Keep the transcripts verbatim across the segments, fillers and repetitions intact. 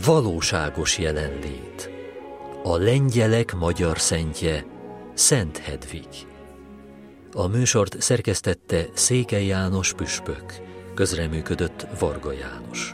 Valóságos jelenlét. A lengyelek magyar szentje, Szent Hedvig. A műsort szerkesztette Székely János püspök, közreműködött Varga János.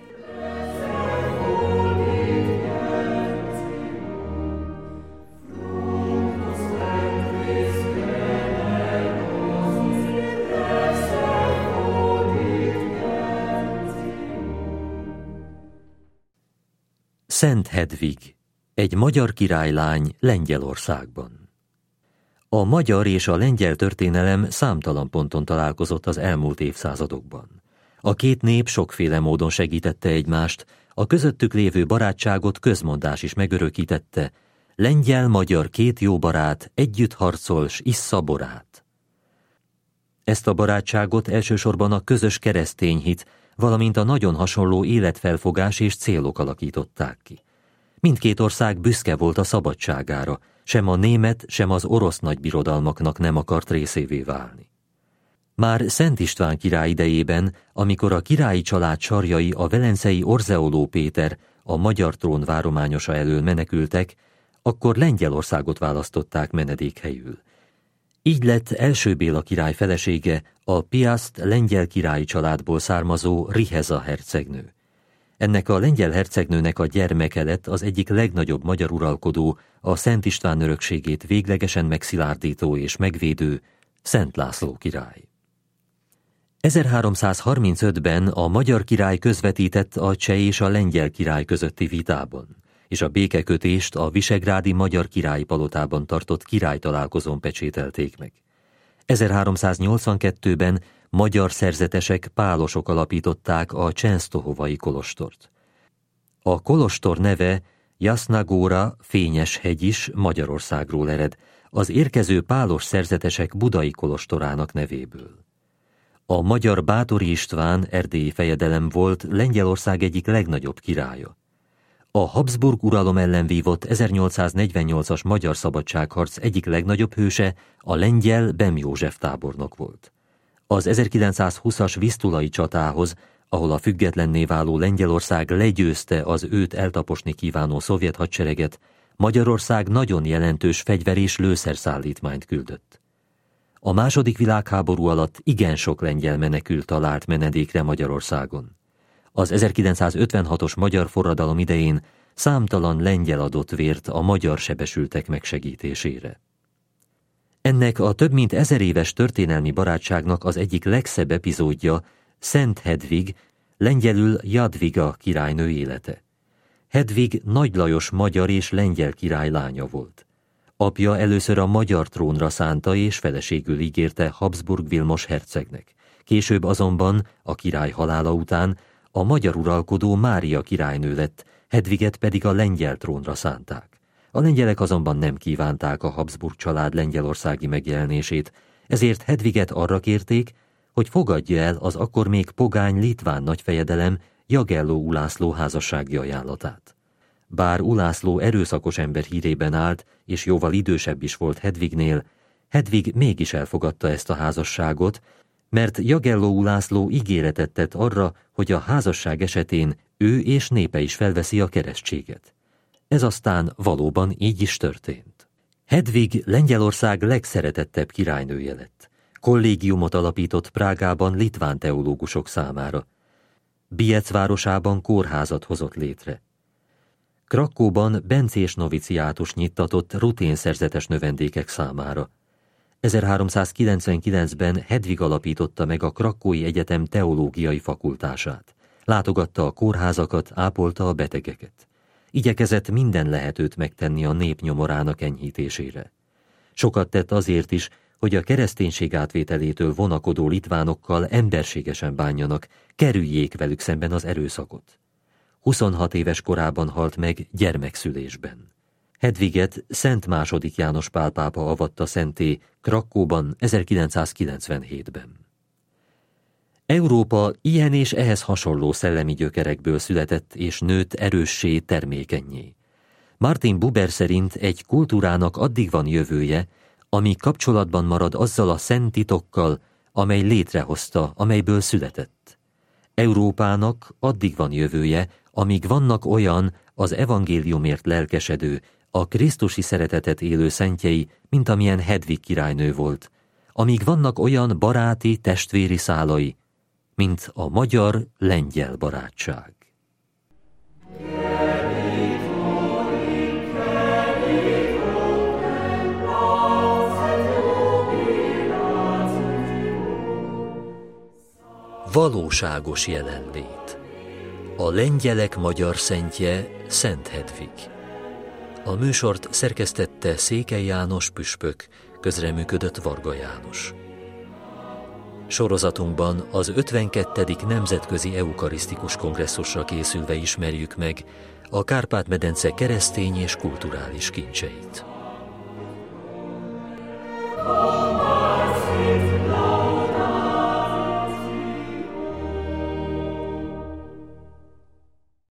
Szent Hedvig, egy magyar királylány Lengyelországban. A magyar és a lengyel történelem számtalan ponton találkozott az elmúlt évszázadokban. A két nép sokféle módon segítette egymást, a közöttük lévő barátságot közmondás is megörökítette: lengyel-magyar két jó barát, együtt harcol, s issza borát. Ezt a barátságot elsősorban a közös keresztény hit, valamint a nagyon hasonló életfelfogás és célok alakították ki. Mindkét ország büszke volt a szabadságára, sem a német, sem az orosz nagybirodalmaknak nem akart részévé válni. Már Szent István király idejében, amikor a királyi család sarjai a velencei Orzeoló Péter, a magyar trón várományosa elől menekültek, akkor Lengyelországot választották menedékhelyül. Így lett első Béla király felesége a Piast lengyel királyi családból származó Riheza hercegnő. Ennek a lengyel hercegnőnek a gyermeke lett az egyik legnagyobb magyar uralkodó, a Szent István örökségét véglegesen megszilárdító és megvédő Szent László király. ezerháromszázharmincötben a magyar király közvetített a cseh és a lengyel király közötti vitában, és a békekötést a visegrádi magyar királyi palotában tartott királytalálkozón pecsételték meg. ezerháromszáznyolcvankettőben magyar szerzetesek, pálosok alapították a csensztohovai kolostort. A kolostor neve Jasna Góra, Fényes hegy is Magyarországról ered, az érkező pálos szerzetesek budai kolostorának nevéből. A magyar Báthori István erdélyi fejedelem volt Lengyelország egyik legnagyobb királya. A Habsburg uralom ellen vívott ezernyolcszáznegyvennyolcas magyar szabadságharc egyik legnagyobb hőse a lengyel Bem József tábornok volt. Az ezerkilencszázhúszas Visztulai csatához, ahol a függetlenné váló Lengyelország legyőzte az őt eltaposni kívánó szovjet hadsereget, Magyarország nagyon jelentős fegyver- és lőszerszállítmányt küldött. A második világháború alatt igen sok lengyel menekült talált menedékre Magyarországon. Az ezerkilencszázötvenhatos magyar forradalom idején számtalan lengyel adott vért a magyar sebesültek megsegítésére. Ennek a több mint ezer éves történelmi barátságnak az egyik legszebb epizódja Szent Hedvig, lengyelül Jadwiga királynő élete. Hedvig Nagy Lajos magyar és lengyel király lánya volt. Apja először a magyar trónra szánta és feleségül ígérte Habsburg Vilmos hercegnek. Később azonban, a király halála után, a magyar uralkodó Mária királynő lett, Hedviget pedig a lengyel trónra szánták. A lengyelek azonban nem kívánták a Habsburg család lengyelországi megjelenését, ezért Hedviget arra kérték, hogy fogadja el az akkor még pogány litván nagyfejedelem Jagelló Ulászló házassági ajánlatát. Bár Ulászló erőszakos ember hírében állt, és jóval idősebb is volt Hedvignél, Hedvig mégis elfogadta ezt a házasságot, mert Jagelló Ulászló ígéretet tett arra, hogy a házasság esetén ő és népe is felveszi a keresztséget. Ez aztán valóban így is történt. Hedvig Lengyelország legszeretettebb királynője lett. Kollégiumot alapított Prágában litván teológusok számára. Biec városában kórházat hozott létre. Krakóban bencés noviciátus nyittatott ruténszerzetes növendékek számára. ezerháromszázkilencvenkilencben Hedvig alapította meg a Krakói Egyetem teológiai fakultását. Látogatta a kórházakat, ápolta a betegeket. Igyekezett minden lehetőt megtenni a nép nyomorának enyhítésére. Sokat tett azért is, hogy a kereszténység átvételétől vonakodó litvánokkal emberségesen bánjanak, kerüljék velük szemben az erőszakot. huszonhat éves korában halt meg gyermekszülésben. Hedviget Szent második János Pál pápa avatta szentté Krakóban ezerkilencszázkilencvenhétben. Európa ilyen és ehhez hasonló szellemi gyökerekből született és nőtt erőssé, termékennyé. Martin Buber szerint egy kultúrának addig van jövője, ami kapcsolatban marad azzal a szent titokkal, amely létrehozta, amelyből született. Európának addig van jövője, amíg vannak olyan az evangéliumért lelkesedő, a krisztusi szeretetet élő szentjei, mint amilyen Hedvig királynő volt, amíg vannak olyan baráti, testvéri szálai, mint a magyar-lengyel barátság. Valóságos jelenlét. A lengyelek magyar szentje Szent Hedvig. A műsort szerkesztette Székely János püspök, közreműködött Varga János. Sorozatunkban az ötvenkettedik Nemzetközi Eukarisztikus Kongresszusra készülve ismerjük meg a Kárpát-medence keresztény és kulturális kincseit.